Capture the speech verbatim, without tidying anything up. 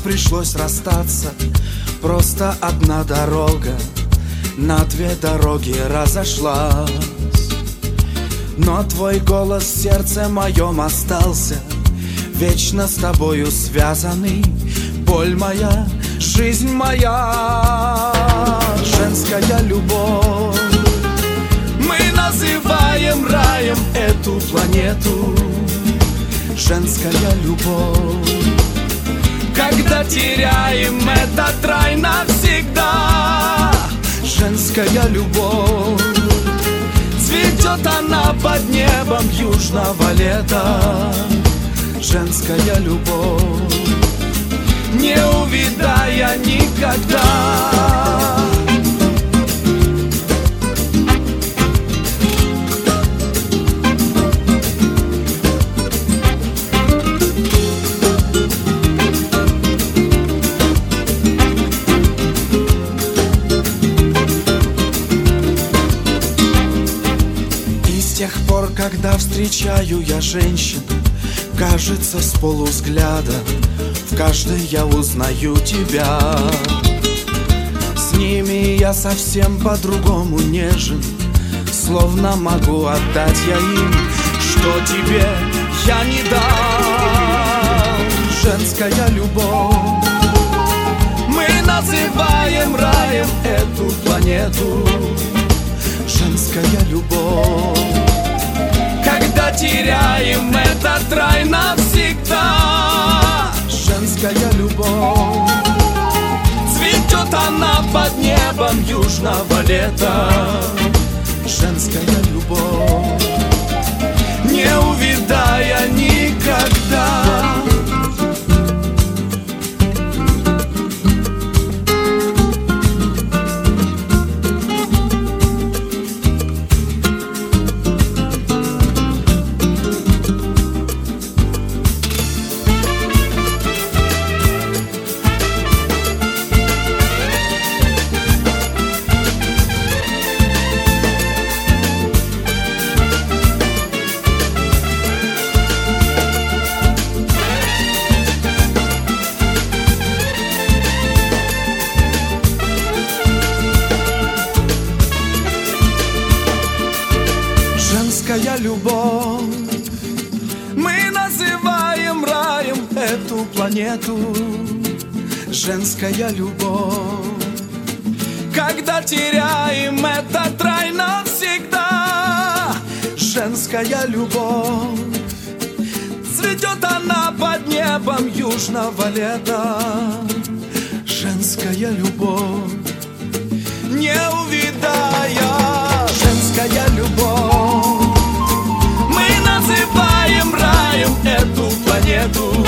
пришлось расстаться. Просто одна дорога на две дороги разошлась. Но твой голос в сердце моем остался, вечно с тобою связанный. Боль моя, жизнь моя, женская любовь. Мы называем раем эту планету. Женская любовь. Когда теряем этот рай навсегда. Женская любовь. Цветет она под небом южного лета. Женская любовь, не увидая никогда. И с тех пор, когда встречаю я женщин, кажется, с полувзгляда в каждой я узнаю тебя. С ними я совсем по-другому нежен, словно могу отдать я им, что тебе я не дал. Женская любовь. Мы называем раем эту планету. Женская любовь. Когда теряем этот рай навсегда. Женская любовь. Цветет она под небом южного лета. Женская любовь, не увидая никогда. Женская любовь. Мы называем раем эту планету. Женская любовь. Когда теряем этот рай навсегда. Женская любовь. Цветет она под небом южного лета. Женская любовь, не увидая. Женская любовь. Мы называем раем эту планету.